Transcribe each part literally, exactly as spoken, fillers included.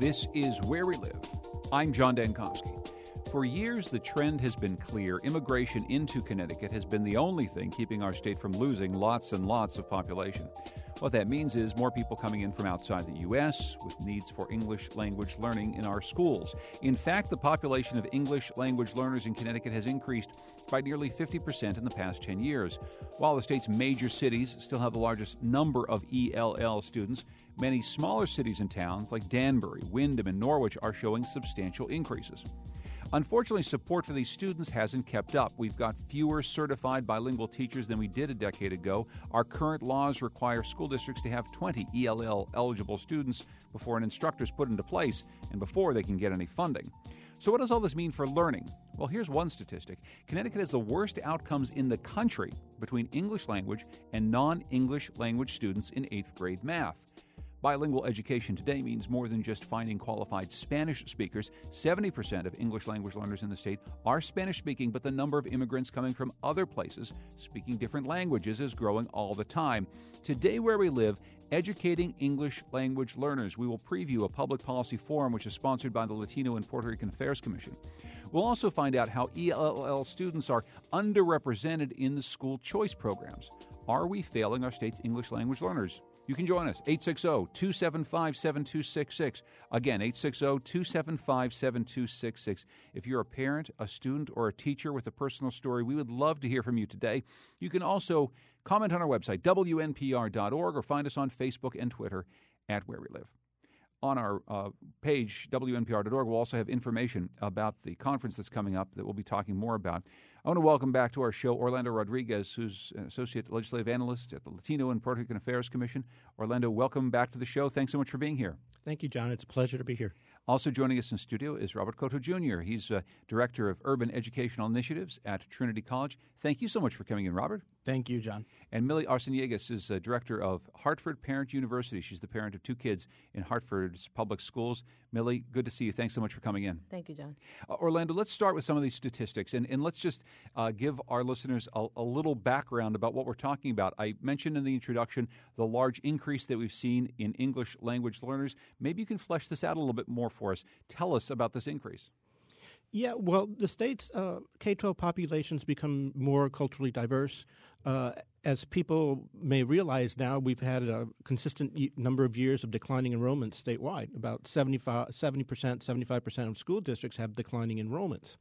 This is Where We Live. I'm John Dankowski. For years, the trend has been clear. Immigration into Connecticut has been the only thing keeping our state from losing lots and lots of population. What that means is more people coming in from outside the U S with needs for English language learning in our schools. In fact, the population of English language learners in Connecticut has increased by nearly fifty percent in the past ten years. While the state's major cities still have the largest number of E L L students, many smaller cities and towns like Danbury, Windham, and Norwich are showing substantial increases. Unfortunately, support for these students hasn't kept up. We've got fewer certified bilingual teachers than we did a decade ago. Our current laws require school districts to have twenty E L L-eligible students before an instructor is put into place and before they can get any funding. So what does all this mean for learning? Well, here's one statistic. Connecticut has the worst outcomes in the country between English language and non-English language students in eighth grade math. Bilingual education today means more than just finding qualified Spanish speakers. seventy percent of English language learners in the state are Spanish-speaking, but the number of immigrants coming from other places speaking different languages is growing all the time. Today, Where We Live, educating English language learners. We will preview a public policy forum which is sponsored by the Latino and Puerto Rican Affairs Commission. We'll also find out how E L L students are underrepresented in the school choice programs. Are we failing our state's English language learners? You can join us, eight six zero, two seven five, seven two six six. Again, eight six zero, two seven five, seven two six six. If you're a parent, a student, or a teacher with a personal story, we would love to hear from you today. You can also comment on our website, W N P R dot org, or find us on Facebook and Twitter at Where We Live. On our uh, page, W N P R dot org, we'll also have information about the conference that's coming up that we'll be talking more about. I want to welcome back to our show Orlando Rodriguez, who's Associate Legislative Analyst at the Latino and Puerto Rican Affairs Commission. Orlando, welcome back to the show. Thanks so much for being here. Thank you, John. It's a pleasure to be here. Also joining us in studio is Robert Cotto Junior He's uh, Director of Urban Educational Initiatives at Trinity College. Thank you so much for coming in, Robert. Thank you, John. And Millie Arceniegas is uh, Director of Hartford Parent University. She's the parent of two kids in Hartford's public schools. Millie, good to see you. Thanks so much for coming in. Thank you, John. Uh, Orlando, let's start with some of these statistics, and, and let's just uh, give our listeners a, a little background about what we're talking about. I mentioned in the introduction the large increase that we've seen in English language learners. Maybe you can flesh this out a little bit more for us. Tell us about this increase. Yeah, well, the state's uh, K twelve populations become more culturally diverse. Uh, as people may realize now, we've had a consistent number of years of declining enrollments statewide. About seventy-five, seventy percent, seventy-five percent of school districts have declining enrollments.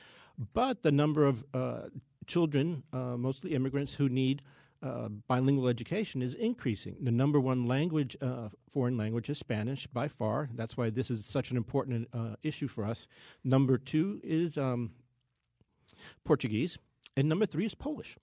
But the number of uh, children, uh, mostly immigrants, who need uh, bilingual education is increasing. The number one language, uh, foreign language, is Spanish by far. That's why this is such an important uh, issue for us. Number two is um, Portuguese, and number three is Polish.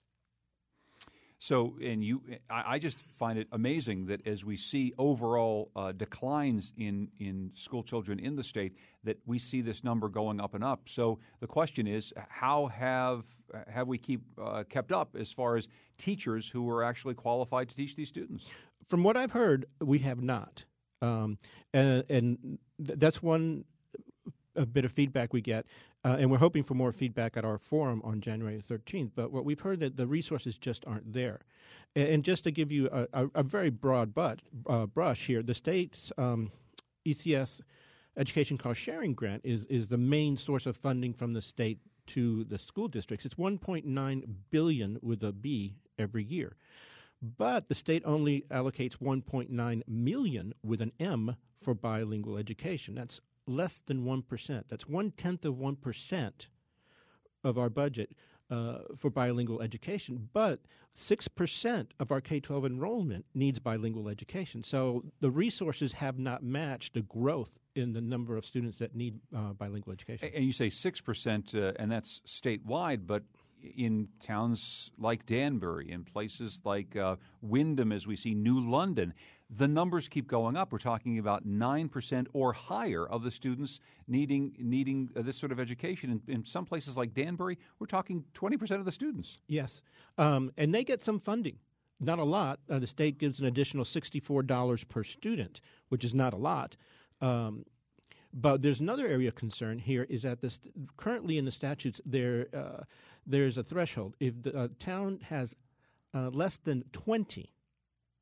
So, and you, I, I just find it amazing that as we see overall uh, declines in, in school children in the state, that we see this number going up and up. So the question is, how have have we keep uh, kept up as far as teachers who are actually qualified to teach these students? From what I've heard, we have not, um, and, and th- that's one a bit of feedback we get, uh, and we're hoping for more feedback at our forum on January thirteenth. But what we've heard that the resources just aren't there. And, and just to give you a, a, a very broad but, uh, brush here, the state's um, E C S Education Cost Sharing Grant is is the main source of funding from the state to the school districts. It's one point nine billion dollars with a B every year. But the state only allocates one point nine million dollars with an M for bilingual education. That's less than one percent. That's one-tenth of one percent of our budget uh, for bilingual education. But six percent of our K twelve enrollment needs bilingual education. So the resources have not matched the growth in the number of students that need uh, bilingual education. And you say six percent, uh, and that's statewide, but in towns like Danbury, in places like uh, Windham, as we see, New London, the numbers keep going up. We're talking about nine percent or higher of the students needing needing uh, this sort of education. In, in some places like Danbury, we're talking twenty percent of the students. Yes, um, and they get some funding. Not a lot. Uh, the state gives an additional sixty-four dollars per student, which is not a lot. Um, But there's another area of concern here is that this, currently in the statutes there uh, there's a threshold. If the uh, town has uh, less than twenty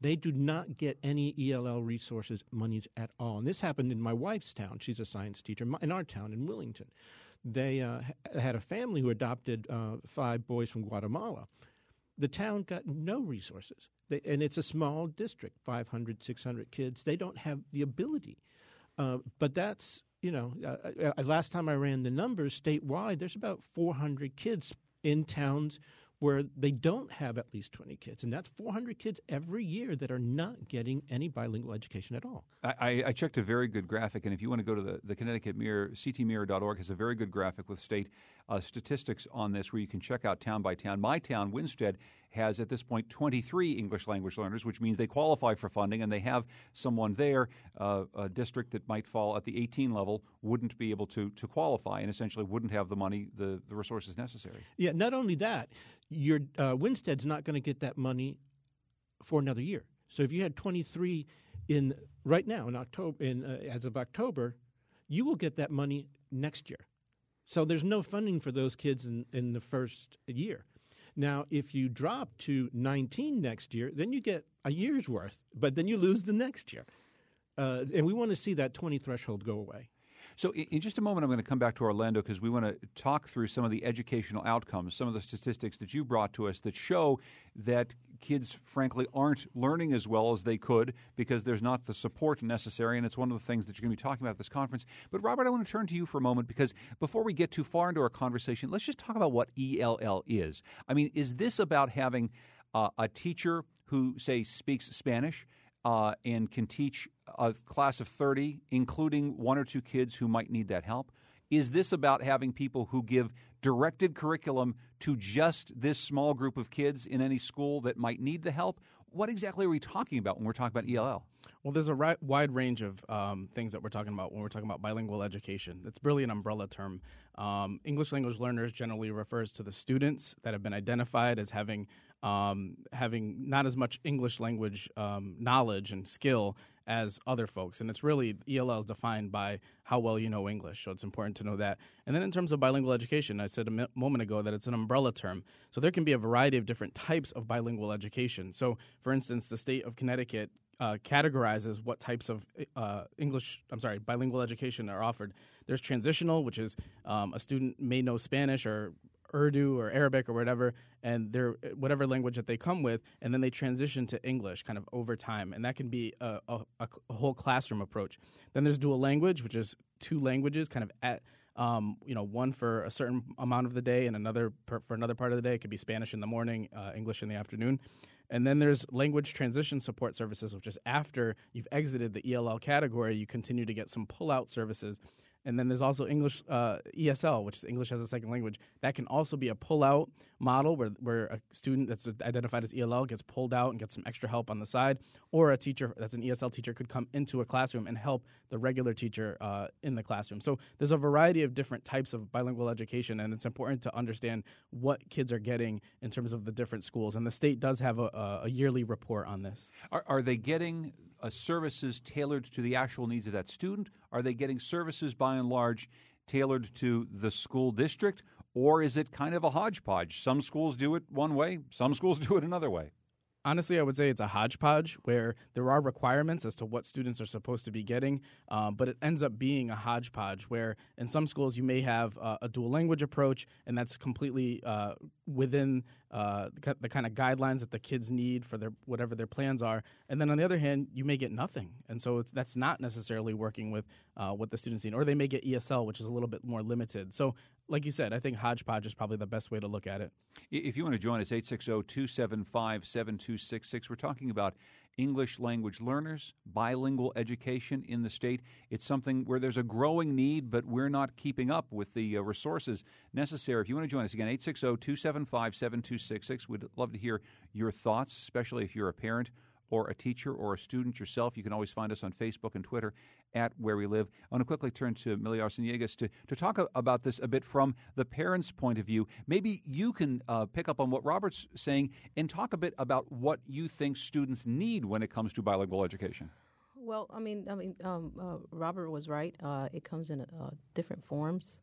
They do not get any E L L resources monies at all. And this happened in my wife's town. She's a science teacher. In our town, in Willington. They uh, had a family who adopted uh, five boys from Guatemala. The town got no resources. They, and it's a small district, five hundred, six hundred kids. They don't have the ability. Uh, but that's, you know, uh, uh, last time I ran the numbers statewide, there's about four hundred kids in towns where they don't have at least twenty kids. And that's four hundred kids every year that are not getting any bilingual education at all. I, I checked a very good graphic, and if you want to go to the, the Connecticut Mirror, c t mirror dot org has a very good graphic with state uh, statistics on this where you can check out town by town. My town, Winstead, has at this point twenty-three English language learners, which means they qualify for funding, and they have someone there, uh, a district that might fall at the eighteen level, wouldn't be able to to qualify and essentially wouldn't have the money, the, the resources necessary. Yeah, not only that, your uh, Winstead's not going to get that money for another year. So if you had twenty-three in right now in October, in uh, as of October, you will get that money next year. So there's no funding for those kids in, in the first year. Now, if you drop to nineteen next year, then you get a year's worth, but then you lose the next year. Uh, and we want to see that twenty threshold go away. So in just a moment, I'm going to come back to Orlando because we want to talk through some of the educational outcomes, some of the statistics that you brought to us that show that kids, frankly, aren't learning as well as they could because there's not the support necessary, and it's one of the things that you're going to be talking about at this conference. But, Robert, I want to turn to you for a moment because before we get too far into our conversation, let's just talk about what E L L is. I mean, is this about having uh, a teacher who, say, speaks Spanish Uh, and can teach a class of thirty, including one or two kids who might need that help? Is this about having people who give directed curriculum to just this small group of kids in any school that might need the help? What exactly are we talking about when we're talking about E L L? Well, there's a ri- wide range of um, things that we're talking about when we're talking about bilingual education. It's really an umbrella term. Um, English language learners generally refers to the students that have been identified as having um, having not as much English language um, knowledge and skill as other folks. And it's really, E L L is defined by how well you know English, so it's important to know that. And then in terms of bilingual education, I said a mi- moment ago that it's an umbrella term. So there can be a variety of different types of bilingual education. So, for instance, the state of Connecticut Uh, categorizes what types of uh, English, I'm sorry, bilingual education are offered. There's transitional, which is um, a student may know Spanish or Urdu or Arabic or whatever, and they're whatever language that they come with, and then they transition to English kind of over time, and that can be a, a, a whole classroom approach. Then there's dual language, which is two languages kind of at Um, you know, one for a certain amount of the day and another per, for another part of the day. It could be Spanish in the morning, uh, English in the afternoon. And then there's language transition support services, which is after you've exited the E L L category, you continue to get some pull-out services. And then there's also English uh, E S L, which is English as a second language. That can also be a pull-out model where, where a student that's identified as E L L gets pulled out and gets some extra help on the side, or a teacher that's an E S L teacher could come into a classroom and help the regular teacher uh, in the classroom. So there's a variety of different types of bilingual education, and it's important to understand what kids are getting in terms of the different schools. And the state does have a, a yearly report on this. Are, are they getting uh, services tailored to the actual needs of that student? Are they getting services, by and large, tailored to the school district? Or is it kind of a hodgepodge? Some schools do it one way, some schools do it another way. Honestly, I would say it's a hodgepodge where there are requirements as to what students are supposed to be getting, um, but it ends up being a hodgepodge where in some schools you may have uh, a dual language approach, and that's completely uh, within uh, the, the kind of guidelines that the kids need for their whatever their plans are. And then on the other hand, you may get nothing, and so it's, that's not necessarily working with uh, what the students need. Or they may get E S L, which is a little bit more limited. So like you said, I think hodgepodge is probably the best way to look at it. If you want to join us, eight six zero, two seven five, seven two six six. We're talking about English language learners, bilingual education in the state. It's something where there's a growing need, but we're not keeping up with the uh, resources necessary. If you want to join us again, eight six zero, two seven five, seven two six six. We'd love to hear your thoughts, especially if you're a parent or a teacher or a student yourself. You can always find us on Facebook and Twitter at Where We Live. I want to quickly turn to Millie Arseniegas to, to talk about this a bit from the parents' point of view. Maybe you can uh, pick up on what Robert's saying and talk a bit about what you think students need when it comes to bilingual education. Well, I mean, I mean, um, uh, Robert was right. Uh, it comes in uh, different forms,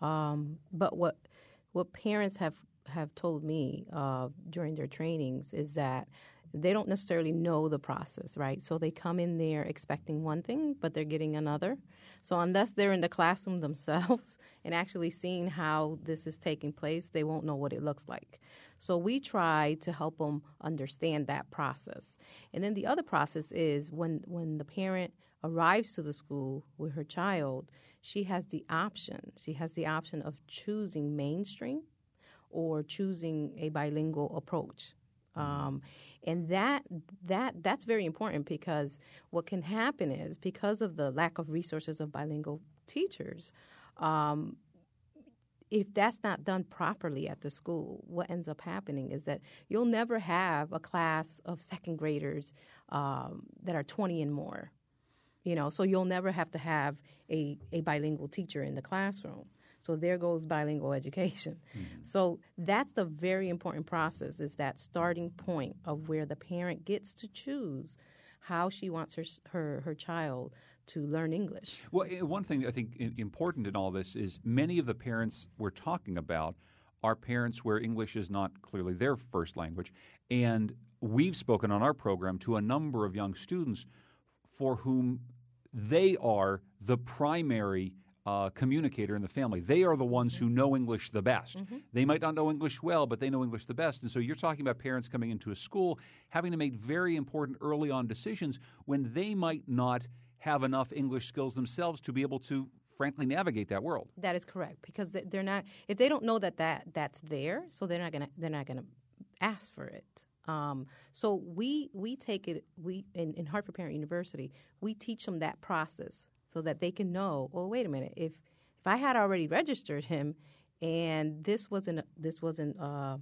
um, but what what parents have have told me uh, during their trainings is that they don't necessarily know the process, right? So they come in there expecting one thing, but they're getting another. So unless they're in the classroom themselves and actually seeing how this is taking place, they won't know what it looks like. So we try to help them understand that process. And then the other process is when, when the parent arrives to the school with her child, she has the option. She has the option of choosing mainstream or choosing a bilingual approach. Um, and that that that's very important, because what can happen is, because of the lack of resources of bilingual teachers, um, if that's not done properly at the school, what ends up happening is that you'll never have a class of second graders um, that are twenty and more. You know, so you'll never have to have a, a bilingual teacher in the classroom. So there goes bilingual education. Mm-hmm. So that's the very important process, is that starting point of where the parent gets to choose how she wants her her, her child to learn English. Well, one thing I think important in all this is many of the parents we're talking about are parents where English is not clearly their first language. And we've spoken on our program to a number of young students for whom they are the primary Uh, communicator in the family. They are the ones who know English the best. Mm-hmm. They might not know English well, but they know English the best. And so you're talking about parents coming into a school having to make very important early on decisions when they might not have enough English skills themselves to be able to, frankly, navigate that world. That is correct, because they're not. If they don't know that, that that's there, so they're not gonna they're not gonna ask for it. Um, so we we take it. We in, in Hartford Parent University, we teach them that process, so that they can know, well, wait a minute, if if I had already registered him and this wasn't this wasn't uh,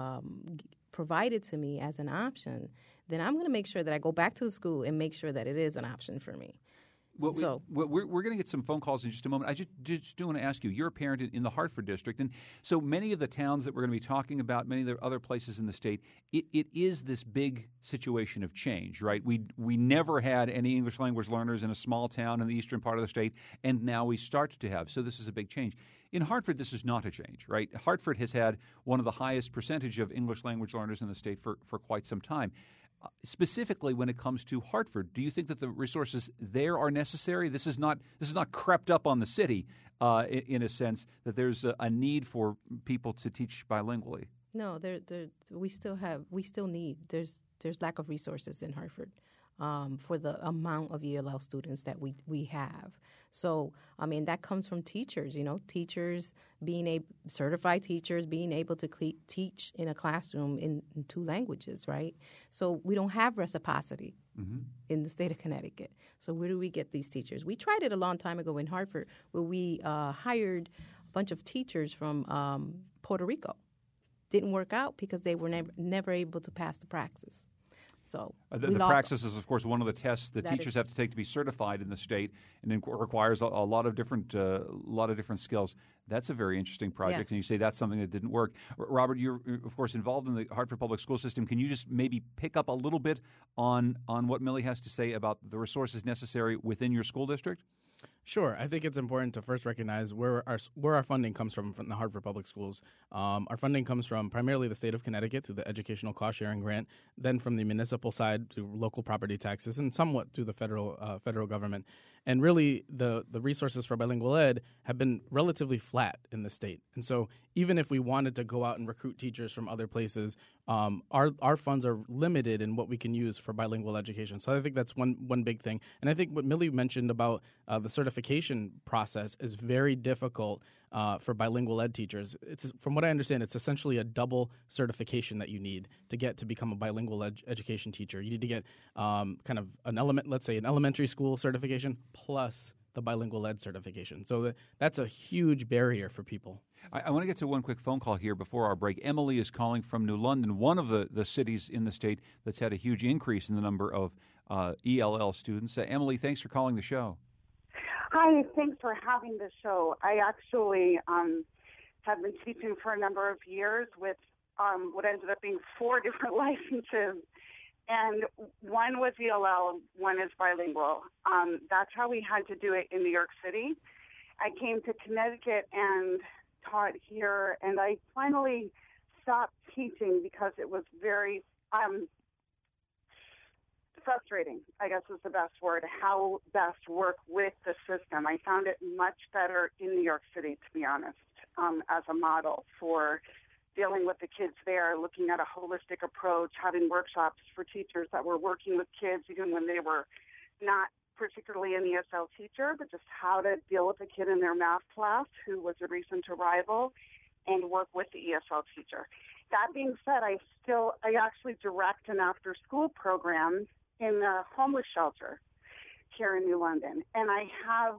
um, provided to me as an option, then I'm going to make sure that I go back to the school and make sure that it is an option for me. Well, so we, we're, we're going to get some phone calls in just a moment. I just, just do want to ask you, you're a parent in, in the Hartford district, and so many of the towns that we're going to be talking about, many of the other places in the state, it, it is this big situation of change, right? We we never had any English language learners in a small town in the eastern part of the state, and now we start to have. So this is a big change. In Hartford, this is not a change, right? Hartford has had one of the highest percentage of English language learners in the state for, for quite some time. Uh, specifically, when it comes to Hartford, do you think that the resources there are necessary? This is not this is not crept up on the city uh, in, in a sense that there's a, a need for people to teach bilingually. No, there, there, we still have we still need there's there's lack of resources in Hartford um, for the amount of E L L students that we we have. So, I mean, that comes from teachers, you know, teachers being a certified teachers being able to cle- teach in a classroom in, in two languages, right? So we don't have reciprocity mm-hmm. in the state of Connecticut. So where do we get these teachers? We tried it a long time ago in Hartford, where we uh, hired a bunch of teachers from um, Puerto Rico. Didn't work out because they were never, never able to pass the praxis. So uh, the, the praxis is, of course, one of the tests that, that teachers is, have to take to be certified in the state, and it requires a, a lot of different, uh, lot of different skills. That's a very interesting project, yes. And you say that's something that didn't work. Robert, you're of course involved in the Hartford Public School System. Can you just maybe pick up a little bit on on what Millie has to say about the resources necessary within your school district? Sure. I think it's important to first recognize where our where our funding comes from from the Hartford Public Schools. Um, our funding comes from primarily the state of Connecticut through the Educational Cost Sharing Grant, then from the municipal side to local property taxes, and somewhat through the federal uh, federal government. And really, the the resources for bilingual ed have been relatively flat in the state. And so, even if we wanted to go out and recruit teachers from other places, um, our our funds are limited in what we can use for bilingual education. So I think that's one one big thing. And I think what Millie mentioned about uh, the certification process is very difficult uh, for bilingual ed teachers. It's, from what I understand, it's essentially a double certification that you need to get to become a bilingual ed- education teacher. You need to get um, kind of an element, let's say an elementary school certification plus the bilingual ed certification. So that, that's a huge barrier for people. I, I want to get to one quick phone call here before our break. Emily is calling from New London, one of the, the cities in the state that's had a huge increase in the number of uh, E L L students. Uh, Emily, thanks for calling the show. Hi, thanks for having the show. I actually um, have been teaching for a number of years with um, what ended up being four different licenses. And one was E L L, one is bilingual. Um, that's how we had to do it in New York City. I came to Connecticut and taught here, and I finally stopped teaching because it was very, um, frustrating, I guess is the best word, how best work with the system. I found it much better in New York City, to be honest, um, as a model for dealing with the kids there, looking at a holistic approach, having workshops for teachers that were working with kids even when they were not particularly an E S L teacher, but just how to deal with a kid in their math class who was a recent arrival and work with the E S L teacher. That being said, I still, I actually direct an after-school program in a homeless shelter here in New London. And I have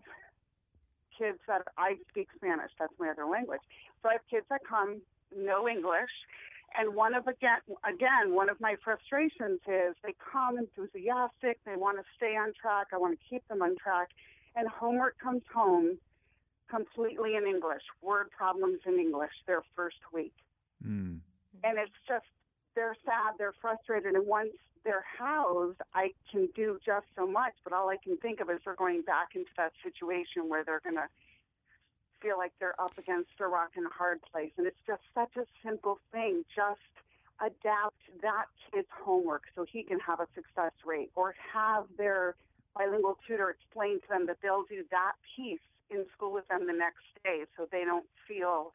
kids that, I speak Spanish, that's my other language. So I have kids that come, know English, and one of, again, again, one of my frustrations is they come enthusiastic, they want to stay on track, I want to keep them on track, and homework comes home completely in English, word problems in English their first week. Mm. And it's just, they're sad, they're frustrated, and once they're housed, I can do just so much, but all I can think of is they're going back into that situation where they're going to feel like they're up against a rock and a hard place. And it's just such a simple thing. Just adapt that kid's homework so he can have a success rate, or have their bilingual tutor explain to them that they'll do that piece in school with them the next day so they don't feel,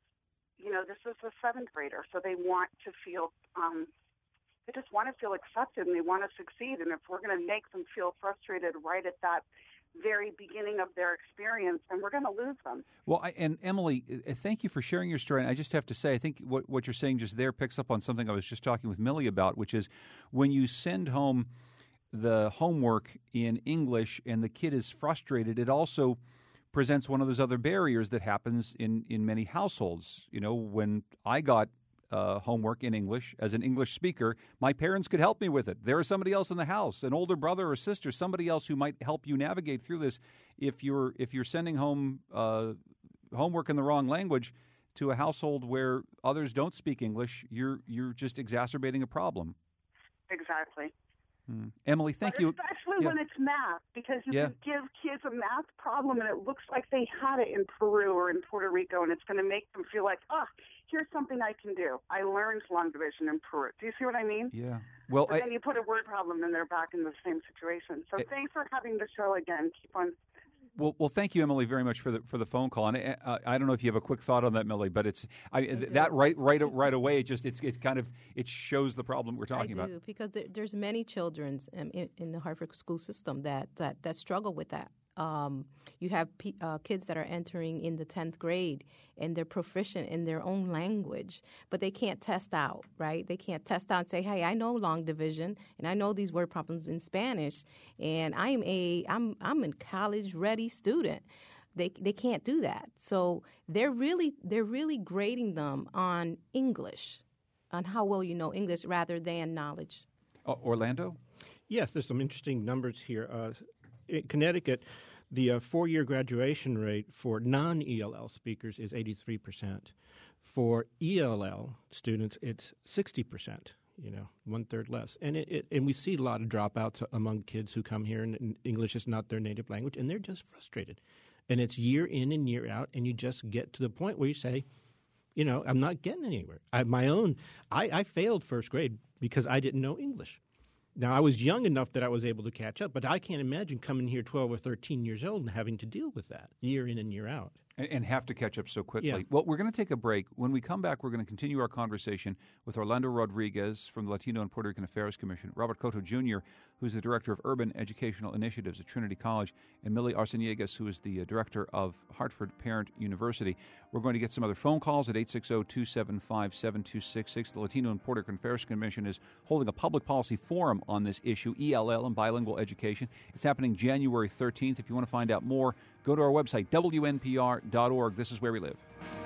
you know, this is a seventh grader, so they want to feel, um, they just want to feel accepted and they want to succeed. And if we're going to make them feel frustrated right at that very beginning of their experience, then we're going to lose them. Well, I, and Emily, uh, thank you for sharing your story. And I just have to say, I think what, what you're saying just there picks up on something I was just talking with Millie about, which is when you send home the homework in English and the kid is frustrated, it also presents one of those other barriers that happens in, in many households. You know, when I got uh, homework in English as an English speaker, my parents could help me with it. There is somebody else in the house, an older brother or sister, somebody else who might help you navigate through this. If you're if you're sending home uh, homework in the wrong language to a household where others don't speak English, you're you're just exacerbating a problem. Exactly. Hmm. Emily, thank but you. Especially yeah. when it's math, because you yeah. can give kids a math problem and it looks like they had it in Peru or in Puerto Rico, and it's going to make them feel like, oh, here's something I can do. I learned long division in Peru. Do you see what I mean? Yeah. Well, but I, then you put a word problem and they're back in the same situation. So it, thanks for having the show again. Keep on. Well, well, thank you, Emily, very much for the for the phone call. And I, uh, I don't know if you have a quick thought on that, Millie, but it's I, th- that right right right away. It just it's it kind of it shows the problem we're talking I do, about. Because there, there's many children um, in, in the Hartford school system that that, that struggle with that. Um, you have p- uh, kids that are entering in the tenth grade and they're proficient in their own language, but they can't test out, right? They can't test out and say, hey, I know long division and I know these word problems in Spanish, and I'm a I'm I'm a college ready student. They they can't do that. So they're really they're really grading them on English, on how well you know English rather than knowledge. Uh, Orlando? Yes, there's some interesting numbers here. Uh, in Connecticut, the uh, four-year graduation rate for non-E L L speakers is eighty-three percent. For E L L students, it's sixty percent, you know, one-third less. And it, it, and we see a lot of dropouts among kids who come here, and, and English is not their native language, and they're just frustrated. And it's year in and year out, and you just get to the point where you say, you know, I'm not getting anywhere. I, my own, I, I failed first grade because I didn't know English. Now, I was young enough that I was able to catch up, but I can't imagine coming here twelve or thirteen years old and having to deal with that year in and year out. And, and have to catch up so quickly. Yeah. Well, we're going to take a break. When we come back, we're going to continue our conversation with Orlando Rodriguez from the Latino and Puerto Rican Affairs Commission, Robert Cotto Junior, who's the Director of Urban Educational Initiatives at Trinity College, and Millie Arceniegas, who is the uh, Director of Hartford Parent University. We're going to get some other phone calls at eight six zero, two seven five, seven two six six. The Latino and Puerto Rican Affairs Commission is holding a public policy forum on this issue, E L L and bilingual education. It's happening January thirteenth. If you want to find out more, go to our website, W N P R dot org. This is Where We Live.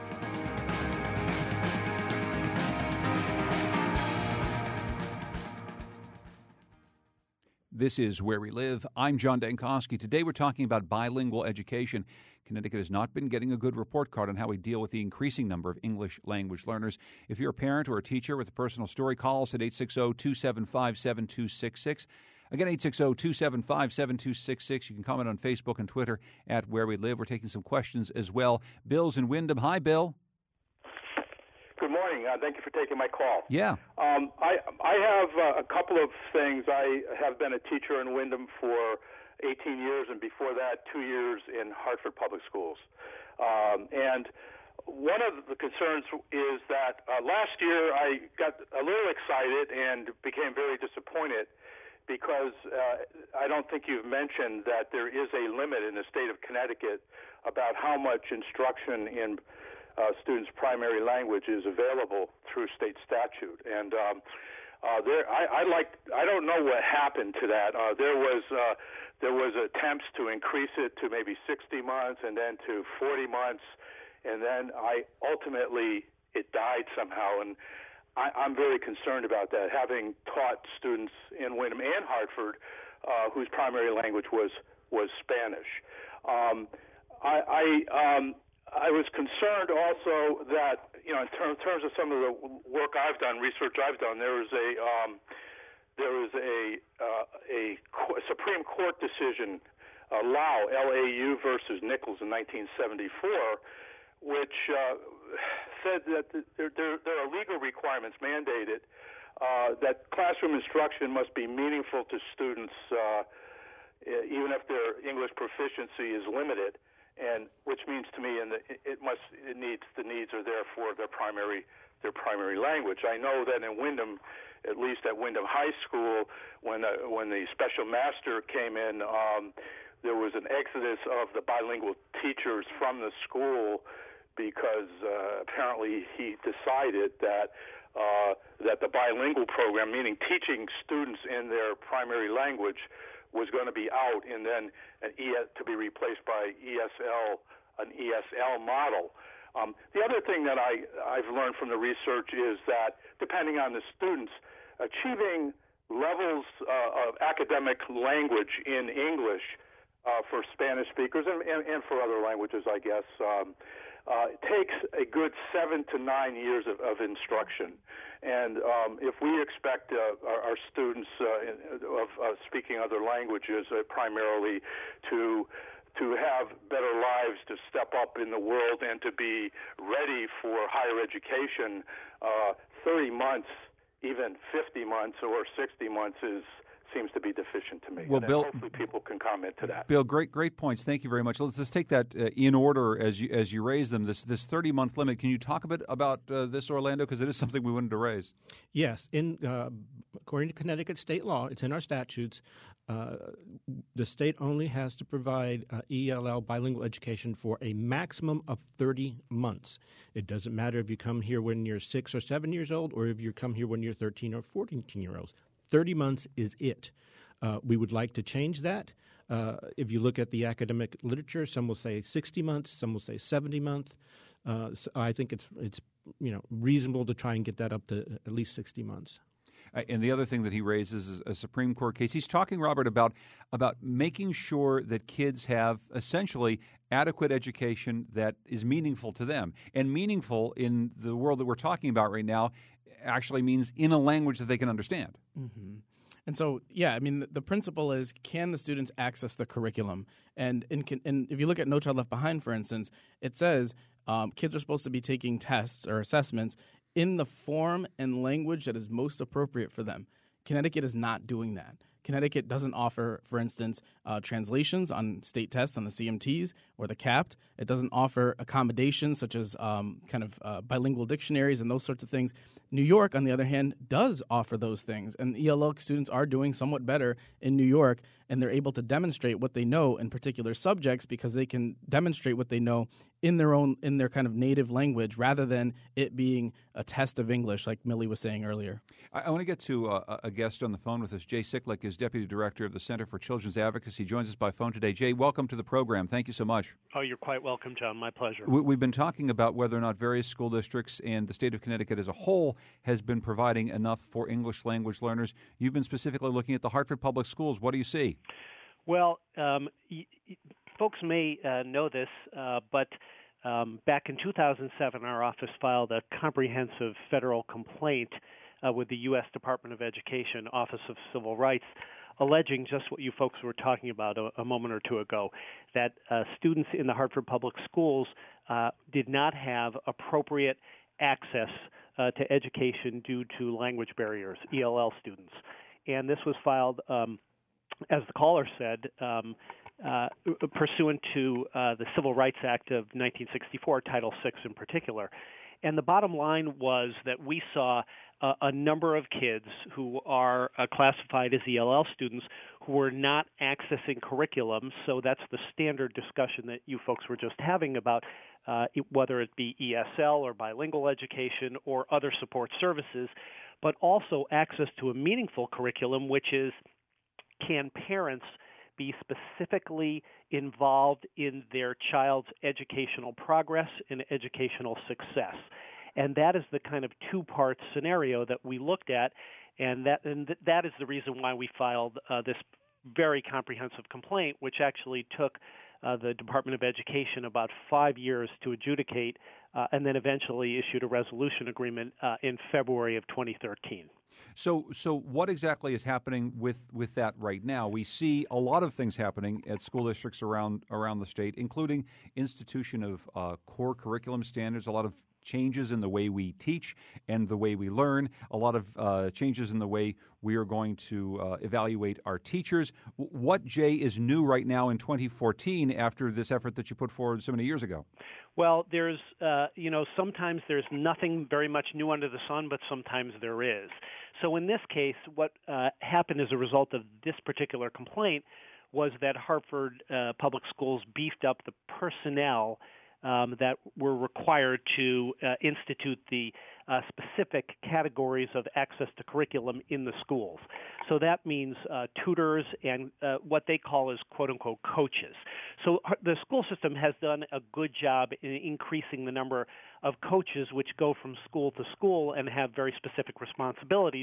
This is Where We Live. I'm John Dankosky. Today we're talking about bilingual education. Connecticut has not been getting a good report card on how we deal with the increasing number of English language learners. If you're a parent or a teacher with a personal story, call us at eight six zero, two seven five, seven two six six. Again, eight six zero, two seven five, seven two six six. You can comment on Facebook and Twitter at Where We Live. We're taking some questions as well. Bill's in Wyndham. Hi, Bill. Good morning. morning. Uh, thank you for taking my call. Yeah. Um, I I have uh, a couple of things. I have been a teacher in Windham for eighteen years, and before that, two years in Hartford Public Schools. Um, and one of the concerns is that uh, last year I got a little excited and became very disappointed because uh, I don't think you've mentioned that there is a limit in the state of Connecticut about how much instruction in uh, students' primary language is available through state statute. And um, uh, there, I, I like, I don't know what happened to that. Uh, there was uh, there was attempts to increase it to maybe sixty months and then to forty months, and then I ultimately it died somehow. And I, I'm very concerned about that, having taught students in Windham and Hartford uh, whose primary language was was Spanish. Um, I I, um, I was concerned also that, you know, in ter- terms of some of the work I've done, research I've done, there was a um, there was a uh, a co- Supreme Court decision, uh, Lau L A U versus Nichols in nineteen seventy-four, which uh, said that there, there, there are legal requirements mandated uh, that classroom instruction must be meaningful to students, uh, even if their English proficiency is limited, and which means to me, and it must it needs the needs are there for their primary their primary language. I know that in Windham, at least at Windham High School, when uh, when the special master came in, um, there was an exodus of the bilingual teachers from the school because uh, apparently he decided that uh, that the bilingual program, meaning teaching students in their primary language, was going to be out, and then an E to be replaced by E S L, an E S L model. Um, the other thing that I, I've learned from the research is that, depending on the students, achieving levels uh, of academic language in English uh, for Spanish speakers and, and, and for other languages, I guess, um, uh, takes a good seven to nine years of, of instruction. And um, if we expect uh, our, our students uh, in, of uh, speaking other languages uh, primarily to to have better lives, to step up in the world, and to be ready for higher education, uh, thirty months, even fifty months or sixty months is seems to be deficient to me. Well, and Bill, hopefully people can comment to that. Bill, great, great points. Thank you very much. Let's just take that uh, in order as you as you raise them. This this thirty month limit. Can you talk a bit about uh, this, Orlando? Because it is something we wanted to raise. Yes, in uh, according to Connecticut state law, it's in our statutes. Uh, the state only has to provide uh, E L L bilingual education for a maximum of thirty months. It doesn't matter if you come here when you're six or seven years old, or if you come here when you're thirteen or fourteen year olds. thirty months is it. Uh, we would like to change that. Uh, if you look at the academic literature, some will say sixty months, some will say seventy months. Uh, so I think it's it's you know reasonable to try and get that up to at least sixty months. Uh, and the other thing that he raises is a Supreme Court case. He's talking, Robert, about about making sure that kids have essentially adequate education that is meaningful to them. And meaningful in the world that we're talking about right now actually means in a language that they can understand. Mm-hmm. And so, yeah, I mean, the, the principle is, can the students access the curriculum? And, in, and if you look at No Child Left Behind, for instance, it says um, kids are supposed to be taking tests or assessments in the form and language that is most appropriate for them. Connecticut is not doing that. Connecticut doesn't offer, for instance, uh, translations on state tests on the C M Ts or the CAPT. It doesn't offer accommodations such as um, kind of uh, bilingual dictionaries and those sorts of things. New York, on the other hand, does offer those things, and E L L students are doing somewhat better in New York, and they're able to demonstrate what they know in particular subjects because they can demonstrate what they know in their own in their kind of native language rather than it being a test of English, like Millie was saying earlier. I, I want to get to uh, a guest on the phone with us. Jay Siklik is Deputy Director of the Center for Children's Advocacy. He joins us by phone today. Jay, welcome to the program. Thank you so much. Oh, you're quite welcome, John. My pleasure. We, we've been talking about whether or not various school districts and the state of Connecticut as a whole has been providing enough for English language learners. You've been specifically looking at the Hartford Public Schools. What do you see? Well, um, y- y- folks may uh, know this, uh, but um, back in two thousand seven, our office filed a comprehensive federal complaint uh, with the U S Department of Education, Office of Civil Rights, alleging just what you folks were talking about a, a moment or two ago, that uh, students in the Hartford Public Schools uh, did not have appropriate access uh, to education due to language barriers, E L L students. And this was filed, um, as the caller said, um, uh, pursuant to uh, the Civil Rights Act of nineteen sixty-four, Title six in particular. And the bottom line was that we saw uh, a number of kids who are uh, classified as E L L students who were not accessing curriculum. So that's the standard discussion that you folks were just having about uh, whether it be E S L or bilingual education or other support services, but also access to a meaningful curriculum, which is, can parents be specifically involved in their child's educational progress and educational success? And that is the kind of two-part scenario that we looked at, and that and th- that is the reason why we filed uh, this very comprehensive complaint, which actually took uh, the Department of Education about five years to adjudicate, uh, and then eventually issued a resolution agreement uh, in February of twenty thirteen. So, so what exactly is happening with, with that right now? We see a lot of things happening at school districts around around the state, including institution of uh, core curriculum standards, a lot of changes in the way we teach and the way we learn, a lot of uh, changes in the way we are going to uh, evaluate our teachers. What, Jay, is new right now in twenty fourteen after this effort that you put forward so many years ago? Well, there's, uh, you know, sometimes there's nothing very much new under the sun, but sometimes there is. So in this case, what uh, happened as a result of this particular complaint was that Hartford uh, Public Schools beefed up the personnel Um, that were required to uh, institute the uh, specific categories of access to curriculum in the schools. So that means uh, tutors and uh, what they call as quote-unquote coaches. So the school system has done a good job in increasing the number of coaches which go from school to school and have very specific responsibilities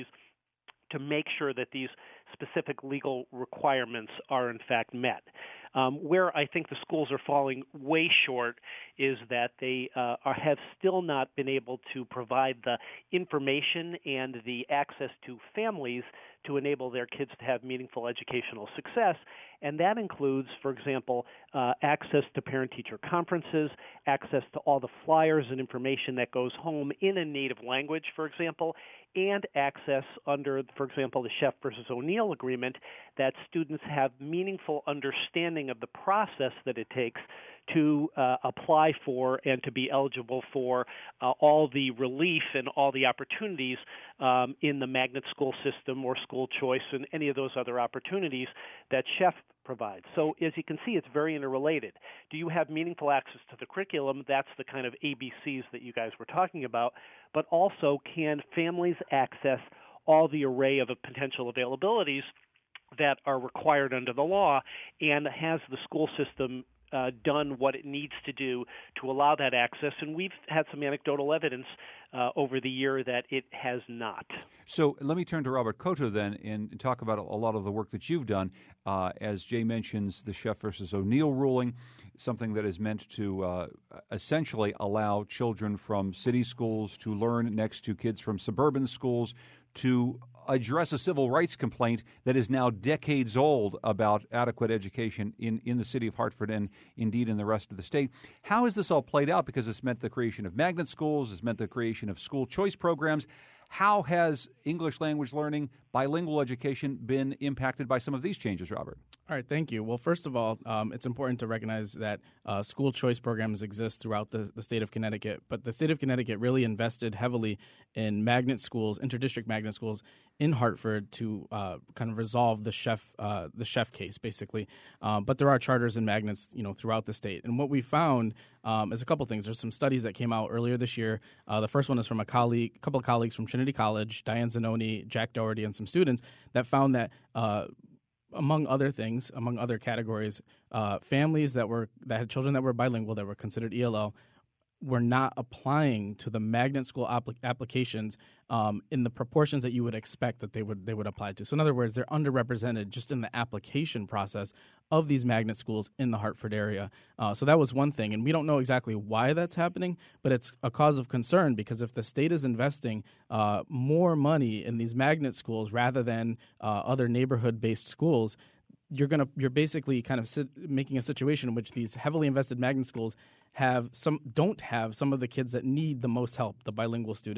to make sure that these specific legal requirements are in fact met. Um, where I think the schools are falling way short is that they uh, are, have still not been able to provide the information and the access to families to enable their kids to have meaningful educational success. And that includes, for example, uh, access to parent-teacher conferences, access to all the flyers and information that goes home in a native language, for example, and access under, for example, the Sheff versus O'Neill agreement, that students have meaningful understanding of the process that it takes to uh, apply for and to be eligible for uh, all the relief and all the opportunities um, in the magnet school system or school choice and any of those other opportunities that Sheff provides. So as you can see, it's very interrelated. Do you have meaningful access to the curriculum? That's the kind of A B Cs that you guys were talking about. But also, can families access all the array of potential availabilities that are required under the law, and has the school system uh, done what it needs to do to allow that access? And we've had some anecdotal evidence uh, over the year that it has not. So let me turn to Robert Cotto then and talk about a lot of the work that you've done. Uh, as Jay mentions, the Sheff versus O'Neill ruling, something that is meant to uh, essentially allow children from city schools to learn next to kids from suburban schools, to address a civil rights complaint that is now decades old about adequate education in, in the city of Hartford and indeed in the rest of the state. How has this all played out? Because it's meant the creation of magnet schools, it's meant the creation of school choice programs. How has English language learning, bilingual education been impacted by some of these changes, Robert? All right, thank you. Well, first of all, um, it's important to recognize that uh, school choice programs exist throughout the, the state of Connecticut, but the state of Connecticut really invested heavily in magnet schools, interdistrict magnet schools in Hartford to uh, kind of resolve the Sheff uh, the Sheff case, basically. Um, but there are charters and magnets, you know, throughout the state. And what we found um, is a couple things. There's some studies that came out earlier this year. Uh, the first one is from a colleague, a couple of colleagues from Trinity College, Diane Zanoni, Jack Doherty, and some students that found that uh, among other things, among other categories, uh, families that were that had children that were bilingual, that were considered E L L, were not applying to the magnet school apl- applications um, in the proportions that you would expect that they would they would apply to. So in other words, they're underrepresented just in the application process of these magnet schools in the Hartford area. Uh, so that was one thing, and we don't know exactly why that's happening, but it's a cause of concern because if the state is investing uh, more money in these magnet schools rather than uh, other neighborhood-based schools, you're gonna you're basically kind of sit, making a situation in which these heavily invested magnet schools have some don't have some of the kids that need the most help, the bilingual students.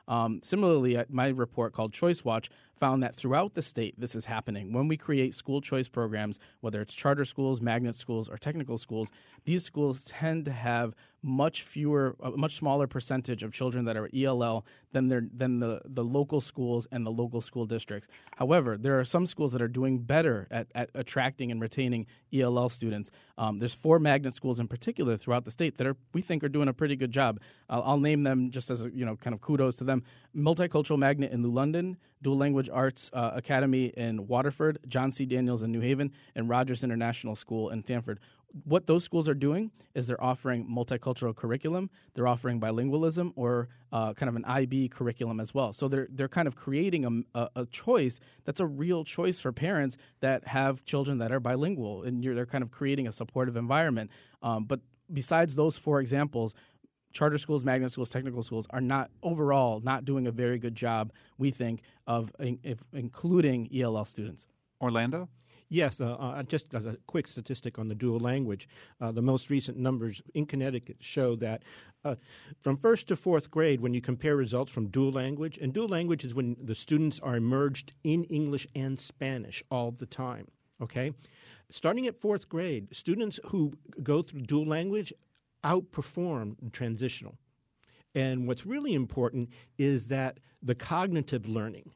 Um, similarly, my report called Choice Watch found that throughout the state, this is happening. When we create school choice programs, whether it's charter schools, magnet schools, or technical schools, these schools tend to have much fewer, a much smaller percentage of children that are E L L than their, than the, the local schools and the local school districts. However, there are some schools that are doing better at, at attracting and retaining E L L students. Um, there's four magnet schools in particular throughout the state that are we think are doing a pretty good job. I'll, I'll name them just as a, you know, kind of kudos to them. Multicultural Magnet in New London, Dual Language Arts uh, Academy in Waterford, John C. Daniels in New Haven, and Rogers International School in Stanford. What those schools are doing is they're offering multicultural curriculum, they're offering bilingualism, or uh, kind of an I B curriculum as well. So they're they're kind of creating a, a, a choice that's a real choice for parents that have children that are bilingual, and you're, they're kind of creating a supportive environment. Um, but besides those four examples, charter schools, magnet schools, technical schools are not overall not doing a very good job, we think, of in, if including E L L students. Orlando? Yes, uh, uh, just as a quick statistic on the dual language, uh, the most recent numbers in Connecticut show that uh, from first to fourth grade, when you compare results from dual language, and dual language is when the students are immersed in English and Spanish all the time, okay? Starting at fourth grade, students who go through dual language outperform transitional. And what's really important is that the cognitive learning,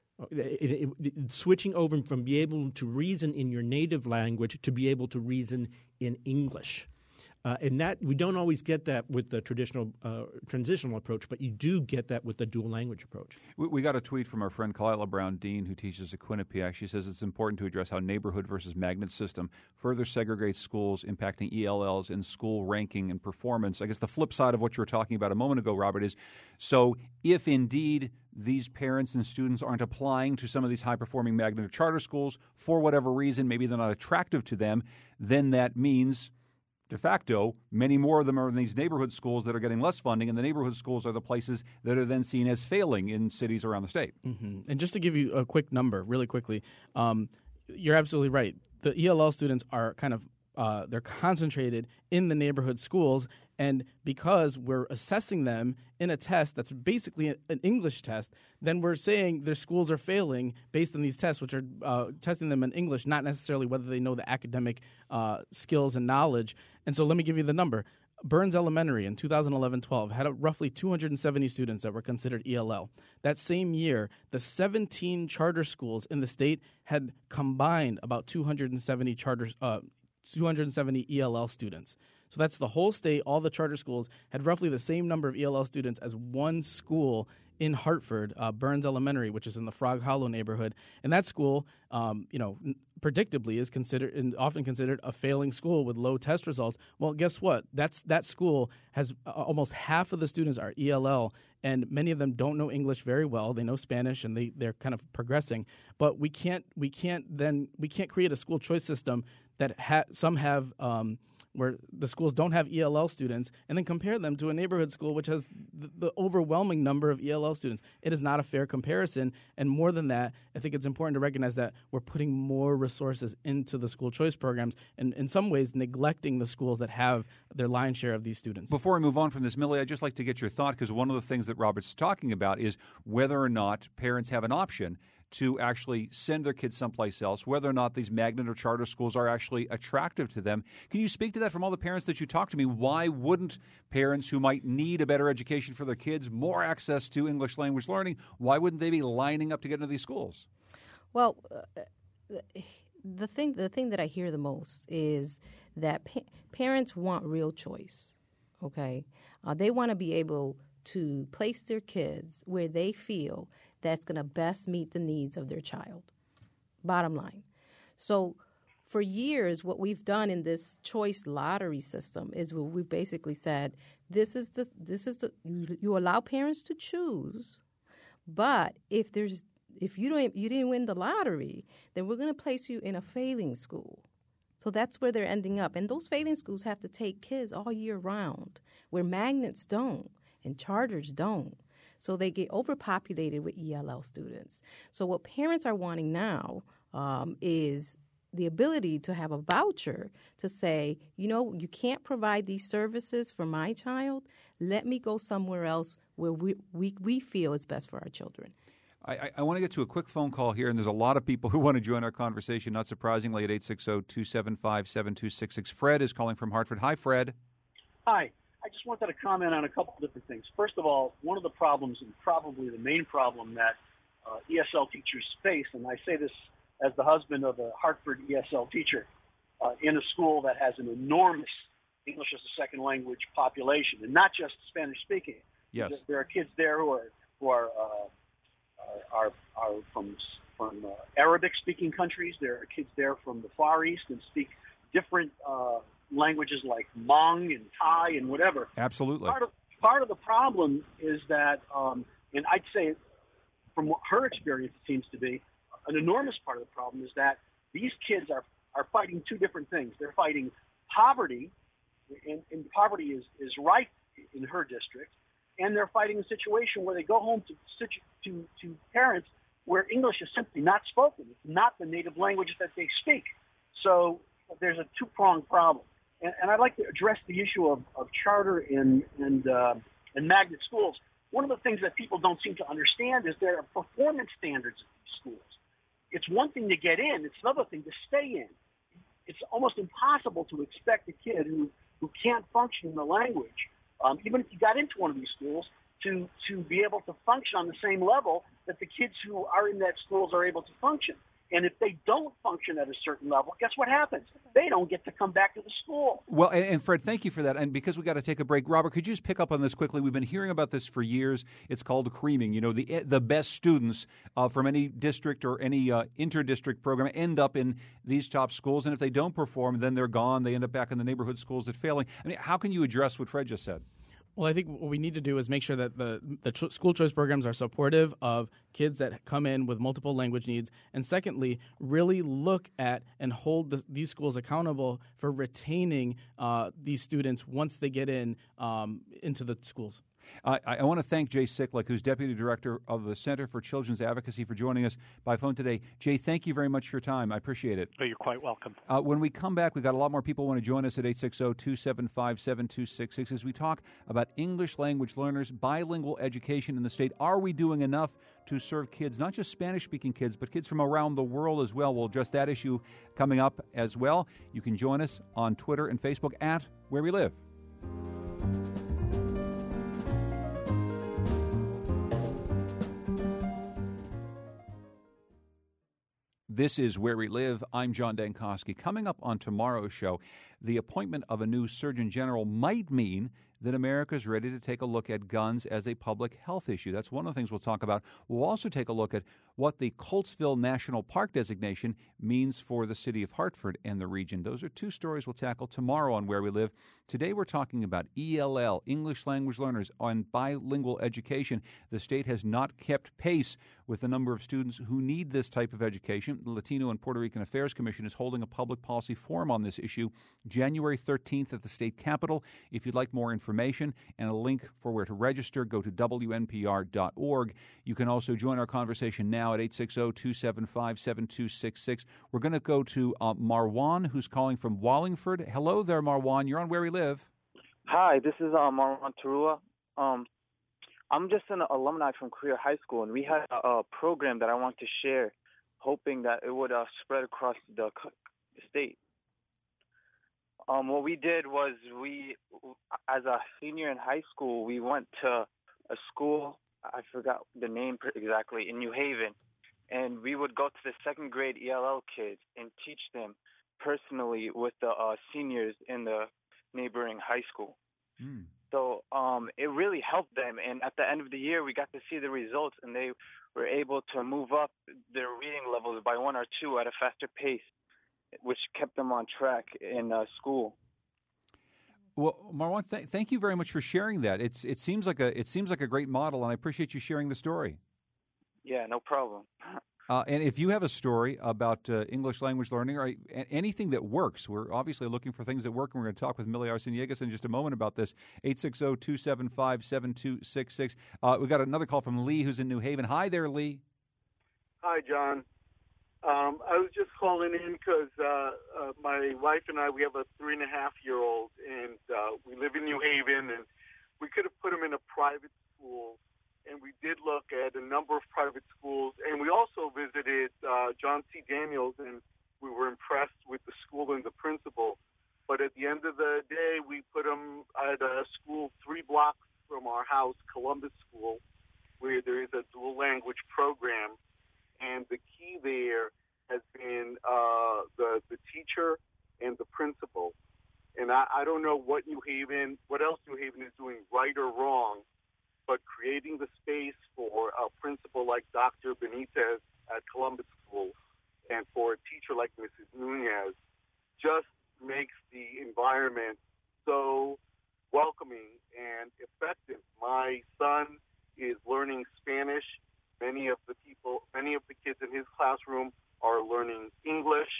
It, it, it, switching over from be able to reason in your native language to be able to reason in English. Uh, and that we don't always get that with the traditional uh, transitional approach, but you do get that with the dual language approach. We, we got a tweet from our friend Kalila Brown-Dean, who teaches at Quinnipiac. She says it's important to address how neighborhood versus magnet system further segregates schools, impacting E L Ls in school ranking and performance. I guess the flip side of what you were talking about a moment ago, Robert, is so if indeed these parents and students aren't applying to some of these high-performing magnet or charter schools for whatever reason, maybe they're not attractive to them, then that means de facto, many more of them are in these neighborhood schools that are getting less funding, and the neighborhood schools are the places that are then seen as failing in cities around the state. Mm-hmm. And just to give you a quick number, really quickly, um, you're absolutely right. The E L L students are kind of uh, they're concentrated in the neighborhood schools, and because we're assessing them in a test that's basically an English test, then we're saying their schools are failing based on these tests, which are uh, testing them in English, not necessarily whether they know the academic uh, skills and knowledge. And so let me give you the number. Burns Elementary in two thousand eleven twelve had a, roughly two hundred seventy students that were considered E L L. That same year, the seventeen charter schools in the state had combined about two hundred seventy charter, uh, two hundred seventy E L L students. So that's the whole state. All the charter schools had roughly the same number of E L L students as one school in Hartford, uh, Burns Elementary, which is in the Frog Hollow neighborhood. And that school, um, you know, predictably is considered and often considered a failing school with low test results. Well, guess what? That's that school has uh, almost half of the students are E L L, and many of them don't know English very well. They know Spanish, and they they're kind of progressing. But we can't we can't then we can't create a school choice system that ha- some have. Um, where the schools don't have E L L students, and then compare them to a neighborhood school which has the, the overwhelming number of E L L students. It is not a fair comparison, and more than that, I think it's important to recognize that we're putting more resources into the school choice programs and in some ways neglecting the schools that have their lion's share of these students. Before I move on from this, Millie, I'd just like to get your thought, because one of the things that Robert's talking about is whether or not parents have an option to actually send their kids someplace else, whether or not these magnet or charter schools are actually attractive to them. Can you speak to that from all the parents that you talk to me? Why wouldn't parents who might need a better education for their kids, more access to English language learning, why wouldn't they be lining up to get into these schools? Well, uh, the thing the thing that I hear the most is that pa- parents want real choice, okay? Uh, they want to be able to place their kids where they feel that's going to best meet the needs of their child. Bottom line. So for years, what we've done in this choice lottery system is we've basically said, this is the, this is the, you allow parents to choose, but if there's, if you don't, you didn't win the lottery, then we're going to place you in a failing school. So that's where they're ending up. And those failing schools have to take kids all year round, where magnets don't and charters don't. So they get overpopulated with E L L students. So what parents are wanting now um, is the ability to have a voucher to say, you know, you can't provide these services for my child. Let me go somewhere else where we we, we feel is best for our children. I, I, I want to get to a quick phone call here, and there's a lot of people who want to join our conversation, not surprisingly, at eight six zero, two seven five, seven two six six. Fred is calling from Hartford. Hi, Fred. Hi. I just wanted to comment on a couple of different things. First of all, one of the problems, and probably the main problem that uh, E S L teachers face, and I say this as the husband of a Hartford E S L teacher uh, in a school that has an enormous English as a second language population, and not just Spanish speaking. Yes. There, there are kids there who are who are uh, are, are from from uh, Arabic speaking countries. There are kids there from the Far East and speak different uh, languages like Hmong and Thai and whatever. Absolutely. Part of, part of the problem is that, um, and I'd say from what her experience it seems to be, an enormous part of the problem is that these kids are, are fighting two different things. They're fighting poverty, and, and poverty is, is rife in her district, and they're fighting a situation where they go home to, to, to parents where English is simply not spoken. It's not the native language that they speak. So there's a two-pronged problem. And, and I'd like to address the issue of, of charter and, and, uh, and magnet schools. One of the things that people don't seem to understand is there are performance standards at these schools. It's one thing to get in. It's another thing to stay in. It's almost impossible to expect a kid who, who can't function in the language, um, even if you got into one of these schools, to, to be able to function on the same level that the kids who are in that schools are able to function. And if they don't function at a certain level, guess what happens? They don't get to come back to the school. Well, and, and Fred, thank you for that. And because we got to take a break, Robert, could you just pick up on this quickly? We've been hearing about this for years. It's called creaming. You know, the the best students uh, from any district or any uh, inter-district program end up in these top schools. And if they don't perform, then they're gone. They end up back in the neighborhood schools that are failing. I mean, how can you address what Fred just said? Well, I think what we need to do is make sure that the, the ch- school choice programs are supportive of kids that come in with multiple language needs. And secondly, really look at and hold the, these schools accountable for retaining uh, these students once they get in um, into the schools. I, I want to thank Jay Siklik, who's Deputy Director of the Center for Children's Advocacy, for joining us by phone today. Jay, thank you very much for your time. I appreciate it. Oh, you're quite welcome. Uh, when we come back, we've got a lot more people who want to join us at eight six zero, two seven five, seven two six six as we talk about English language learners, bilingual education in the state. Are we doing enough to serve kids, not just Spanish-speaking kids, but kids from around the world as well? We'll address that issue coming up as well. You can join us on Twitter and Facebook at Where We Live. This is Where We Live. I'm John Dankosky. Coming up on tomorrow's show, the appointment of a new Surgeon General might mean that America is ready to take a look at guns as a public health issue. That's one of the things we'll talk about. We'll also take a look at what the Coltsville National Park designation means for the city of Hartford and the region. Those are two stories we'll tackle tomorrow on Where We Live. Today we're talking about E L L, English language learners, on bilingual education. The state has not kept pace with the number of students who need this type of education. The Latino and Puerto Rican Affairs Commission is holding a public policy forum on this issue January thirteenth at the state capitol. If you'd like more information and a link for where to register, go to W N P R dot org. You can also join our conversation now at eight six zero, two seven five, seven two six six. We're going to go to uh, Marwan, who's calling from Wallingford. Hello there, Marwan. You're on Where We Live. Hi, this is uh, Marwan Tarua. Um, I'm just an alumni from Career High School, and we had a, a program that I want to share, hoping that it would uh, spread across the, the state. Um, what we did was we, as a senior in high school, we went to a school, I forgot the name exactly, in New Haven, and we would go to the second grade E L L kids and teach them personally with the uh, seniors in the neighboring high school. Mm. So um, it really helped them, and at the end of the year, we got to see the results, and they were able to move up their reading levels by one or two at a faster pace, which kept them on track in uh, school. Well, Marwan, th- thank you very much for sharing that. It's it seems like a it seems like a great model, and I appreciate you sharing the story. Yeah, no problem. Uh, and if you have a story about uh, English language learning or anything that works, we're obviously looking for things that work, and we're going to talk with Millie Arseniegas in just a moment about this. eight six zero, two seven five, seven two six six. Uh, we've got another call from Lee, who's in New Haven. Hi there, Lee. Hi, John. Um, I was just calling in because uh, uh, my wife and I, we have a three and a half year old, and uh, we live in New Haven, and we could have put him in a private school, and we did look at a number of private schools, and we also visited uh, John C. Daniels, and we were impressed with the school and the principal. But at the end of the day, we put him at a school three blocks from our house, Columbus School, where there is a dual language program. And the key there has been uh, the the teacher and the principal. And I, I don't know what New Haven, what else New Haven is doing right or wrong, but creating the space for a principal like Doctor Benitez at Columbus School and for a teacher like Missus Nunez just makes the environment so welcoming and effective. My son is learning Spanish. Many of the people, many of the kids in his classroom are learning English,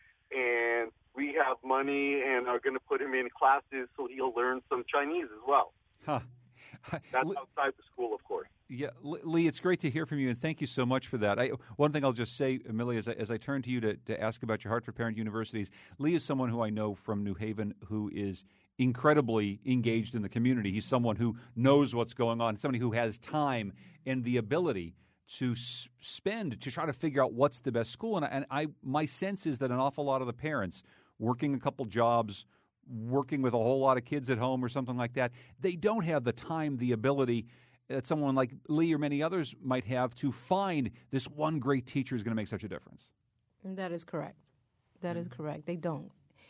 and we have money and are going to put him in classes so he'll learn some Chinese as well. Huh. That's outside the school, of course. Yeah, Lee, it's great to hear from you, and thank you so much for that. I, one thing I'll just say, Amelia, as I, as I turn to you to, to ask about your Hartford Parent Universities, Lee is someone who I know from New Haven who is incredibly engaged in the community. He's someone who knows what's going on, somebody who has time and the ability to s- spend to try to figure out what's the best school. And, I, and I, my sense is that an awful lot of the parents working a couple jobs, working with a whole lot of kids at home or something like that, they don't have the time, the ability that someone like Lee or many others might have to find this one great teacher is going to make such a difference. That is correct. That is correct. They don't.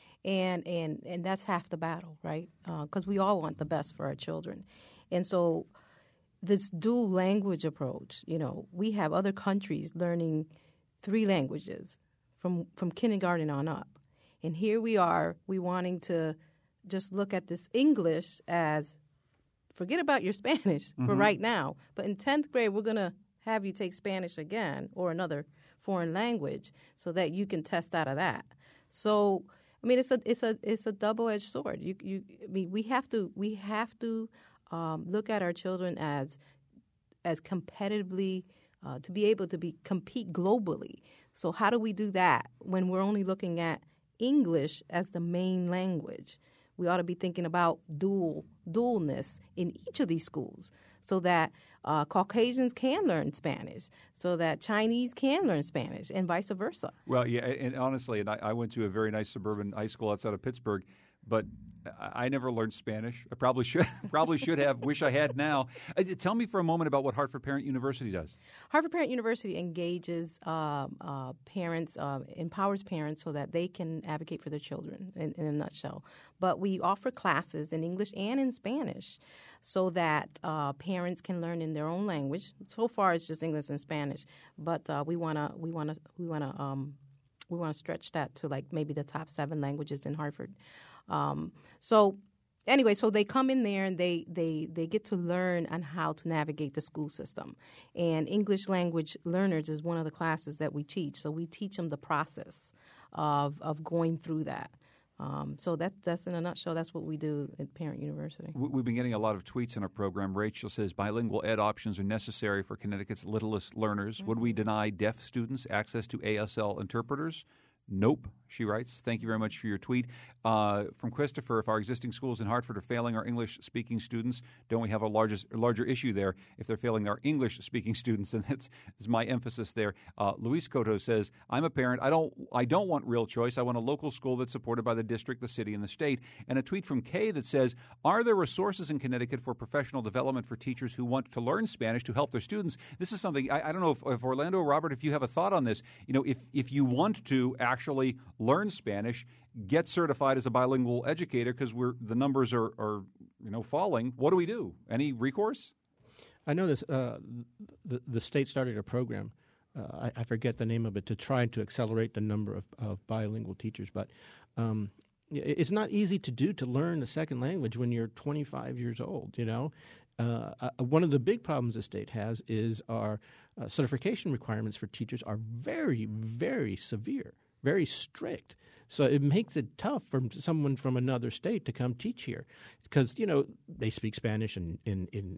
And and, and that's half the battle, right? Because uh, we all want the best for our children. And so this dual language approach, you know, we have other countries learning three languages from, from kindergarten on up. And here we are, we wanting to just look at this English as, forget about your Spanish mm-hmm. for right now. But in tenth grade, we're going to have you take Spanish again or another foreign language so that you can test out of that. So, I mean, it's a it's a it's a double-edged sword. You you I mean, we have to we have to um, look at our children as as competitively uh, to be able to be compete globally. So how do we do that when we're only looking at English as the main language? We ought to be thinking about dual dualness in each of these schools so that uh, Caucasians can learn Spanish, so that Chinese can learn Spanish, and vice versa. Well, yeah, and honestly, and I, I went to a very nice suburban high school outside of Pittsburgh, but I never learned Spanish. I probably should probably should have. Wish I had now. Uh, tell me for a moment about what Hartford Parent University does. Hartford Parent University engages uh, uh, parents, uh, empowers parents so that they can advocate for their children, in, in a nutshell. But we offer classes in English and in Spanish so that uh, parents can learn in their own language. So far, it's just English and Spanish, but uh, we wanna we wanna we wanna um, we wanna stretch that to like maybe the top seven languages in Hartford. Um, so anyway, so they come in there and they, they, they get to learn on how to navigate the school system. And English language learners is one of the classes that we teach. So we teach them the process of, of going through that. Um, so that, that's in a nutshell, that's what we do at Parent University. We've been getting a lot of tweets in our program. Rachel says bilingual ed options are necessary for Connecticut's littlest learners. Mm-hmm. Would we deny deaf students access to A S L interpreters? Nope, she writes. Thank you very much for your tweet. Uh, from Christopher, if our existing schools in Hartford are failing our English-speaking students, don't we have a largest, larger issue there? If they're failing our English-speaking students, and that's is my emphasis there. Uh, Luis Cotto says, I'm a parent. I don't I don't want real choice. I want a local school that's supported by the district, the city, and the state. And a tweet from Kay that says, are there resources in Connecticut for professional development for teachers who want to learn Spanish to help their students? This is something, I, I don't know if, if Orlando or Robert, if you have a thought on this. You know, if, if you want to actually learn Spanish, get certified as a bilingual educator because we're the numbers are, are you know falling. What do we do? Any recourse? I know this. Uh, the the state started a program. Uh, I, I forget the name of it to try to accelerate the number of, of bilingual teachers. But um, it's not easy to do to learn a second language when you're twenty-five years old. You know, uh, uh, one of the big problems the state has is our uh, certification requirements for teachers are very, very severe. Very strict. So it makes it tough for someone from another state to come teach here because, you know, they speak Spanish in, in, in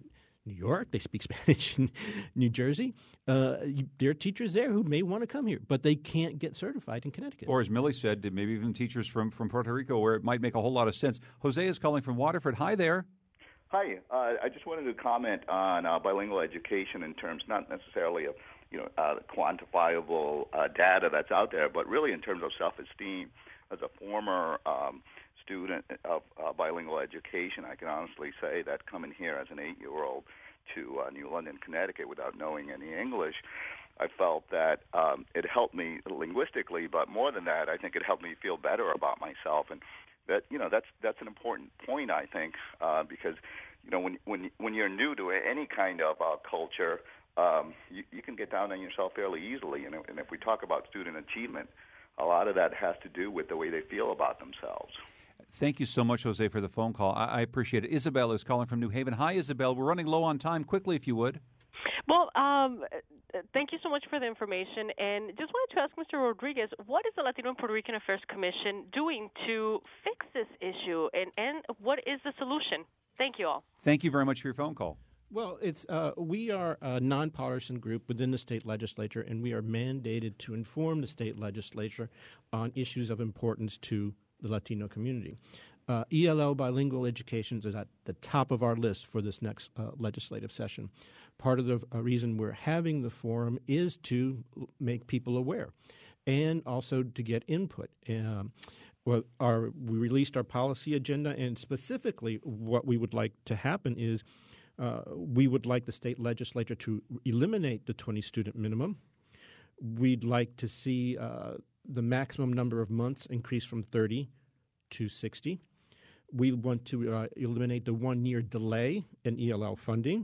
New York, they speak Spanish in New Jersey. Uh, you, there are teachers there who may want to come here, but they can't get certified in Connecticut. Or as Millie said, maybe even teachers from, from Puerto Rico, where it might make a whole lot of sense. Jose is calling from Waterford. Hi there. Hi. Uh, I just wanted to comment on uh, bilingual education in terms not necessarily of you know uh, quantifiable uh, data that's out there, but really in terms of self-esteem. As a former um, student of uh, bilingual education, I can honestly say that coming here as an eight-year-old to uh, New London, Connecticut, without knowing any English, I felt that um, it helped me linguistically, but more than that, I think it helped me feel better about myself. And that you know that's that's an important point, I think, uh, because you know when when when you're new to any kind of uh, culture, um, you, you can get down on yourself fairly easily. And, and if we talk about student achievement, a lot of that has to do with the way they feel about themselves. Thank you so much, Jose, for the phone call. I, I appreciate it. Isabel is calling from New Haven. Hi, Isabel. We're running low on time. Quickly, if you would. Well, um, thank you so much for the information. And just wanted to ask Mister Rodriguez, what is the Latino and Puerto Rican Affairs Commission doing to fix this issue, and, and what is the solution? Thank you all. Thank you very much for your phone call. Well, it's uh, we are a nonpartisan group within the state legislature, and we are mandated to inform the state legislature on issues of importance to the Latino community. Uh, E L L bilingual education is at the top of our list for this next uh, legislative session. Part of the uh, reason we're having the forum is to make people aware and also to get input. Um, well, our, we released our policy agenda, and specifically what we would like to happen is uh, we would like the state legislature to eliminate the twenty-student minimum. We'd like to see uh, the maximum number of months increase from thirty to sixty. We want to uh, eliminate the one-year delay in E L L funding.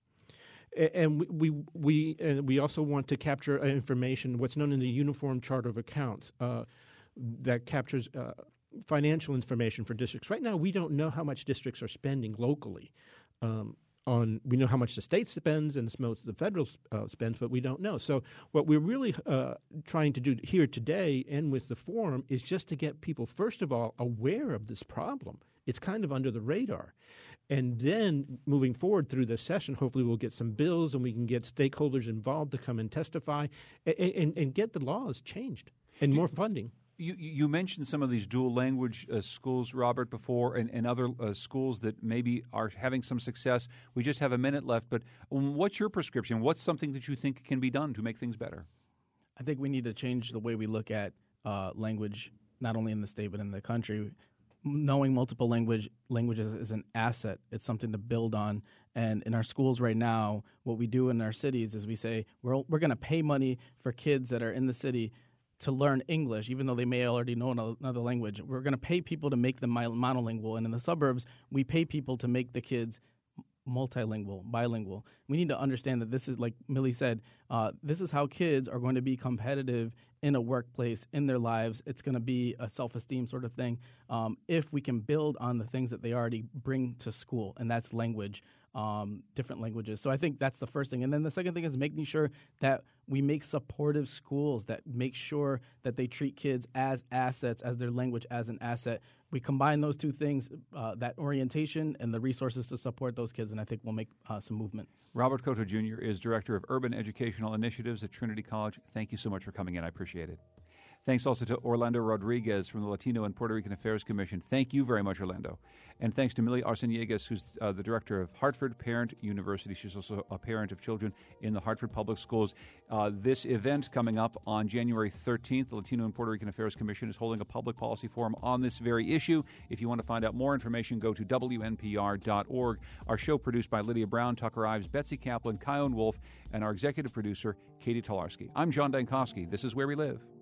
And we we we, and we also want to capture information, what's known in the Uniform Charter of Accounts, uh, that captures uh, financial information for districts. Right now, we don't know how much districts are spending locally. Um, on we know how much the state spends and most of the federal uh, spends, but we don't know. So what we're really uh, trying to do here today and with the forum is just to get people, first of all, aware of this problem. It's kind of under the radar. And then moving forward through this session, hopefully we'll get some bills and we can get stakeholders involved to come and testify and, and, and get the laws changed and more funding. You, you mentioned some of these dual language uh, schools, Robert, before, and, and other uh, schools that maybe are having some success. We just have a minute left, but what's your prescription? What's something that you think can be done to make things better? I think we need to change the way we look at uh, language, not only in the state but in the country. Knowing multiple language languages is an asset. It's something to build on. And in our schools right now, what we do in our cities is we say we're we're going to pay money for kids that are in the city to learn English, even though they may already know another language. We're going to pay people to make them monolingual. And in the suburbs, we pay people to make the kids multilingual, bilingual. We need to understand that this is, like Millie said, uh, this is how kids are going to be competitive in a workplace, in their lives. It's going to be a self-esteem sort of thing um, if we can build on the things that they already bring to school, and that's language, um, different languages. So I think that's the first thing. And then the second thing is making sure that we make supportive schools that make sure that they treat kids as assets, as their language as an asset. We combine those two things, uh, that orientation and the resources to support those kids, and I think we'll make uh, some movement. Robert Cotto Junior is Director of Urban Educational Initiatives at Trinity College. Thank you so much for coming in. I appreciate it. Thanks also to Orlando Rodriguez from the Latino and Puerto Rican Affairs Commission. Thank you very much, Orlando. And thanks to Millie Arceniegas, who's uh, the director of Hartford Parent University. She's also a parent of children in the Hartford Public Schools. Uh, this event coming up on January thirteenth, the Latino and Puerto Rican Affairs Commission is holding a public policy forum on this very issue. If you want to find out more information, go to W N P R dot org. Our show produced by Lydia Brown, Tucker Ives, Betsy Kaplan, Kyone Wolf, and our executive producer, Katie Tolarski. I'm John Dankosky. This is Where We Live.